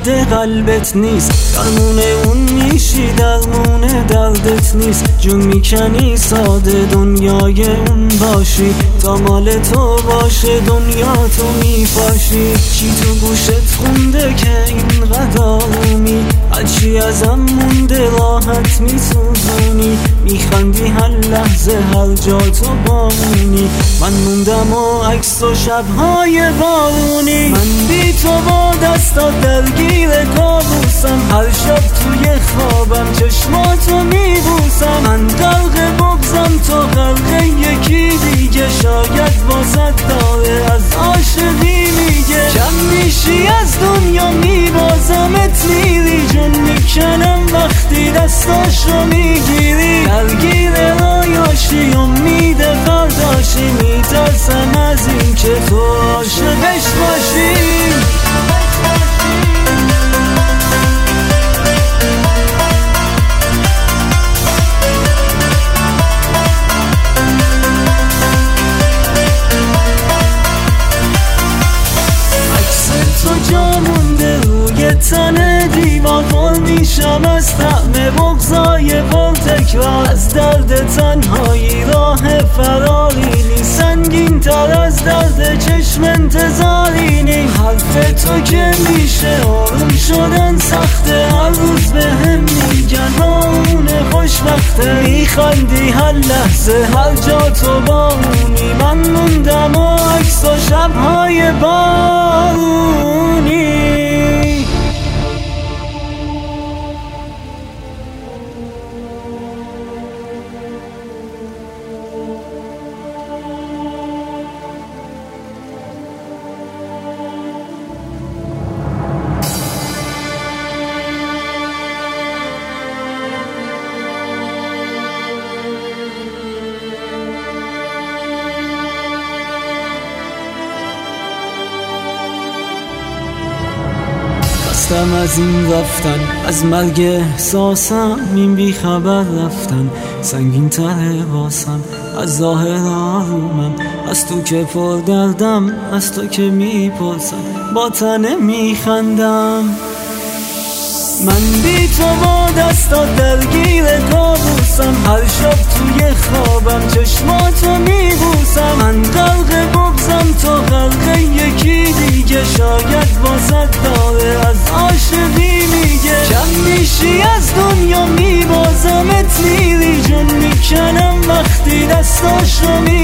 حد قلبت نیست. درمون اون میشی درمون دردت نیست. جون میکنی ساده دنیای اون باشی، تا مال تو باشه دنیا تو میپاشی. چی تو گوشت خونده که اینقدر آرومی؟ هرچی ازم مونده راحت میسوزونی. میخندی هر لحظه هر جا تو بامونی. من موندم و عکس و شبهای بارونی. من بی تو با دستات درگیر کابوسم. هر شب توی خوابم چشماتو میبوسم. من غرق بغضم تو غرق یکی دیگه. شاید بازت داره از عاشقی میگه. کم میشی از دنیا میبازمت میری. جون میکنم وقتی دستاشو میگیری. درگیر رایاشی امید فرداشی. میترسم از این که تو عاشقش باشی. جا مونده روی تن دیوار. پر میشم از طعم بغضای پر تکرار. از درد تنهایی راه فراری نیست. سنگین تر از درد چشم انتظاری نیست. حرف تو که میشه آروم شدن سخته. هر روز به هم میگن اون خوشبخته. میخندی هر لحظه هر جا تو بامونی. من موندم و عکس و شبهای بارونی. خستم از این رفتن، از مرگ احساسم. این بی خبر رفتن سنگین تره واسم. از ظاهر آرومم، از تو که پر دردم. از تو که میپرسم با تنه میخندم. من بی تو با دستات درگیر کابوسم. هر شب توی خوابم چشماتو میبوسم. من غرق بغضم تو غرق یکی دیگه. شاید بازت داره از عاشقی میگه. کم میشی از دنیا میبازمت میری. جون میکنم وقتی دستاشو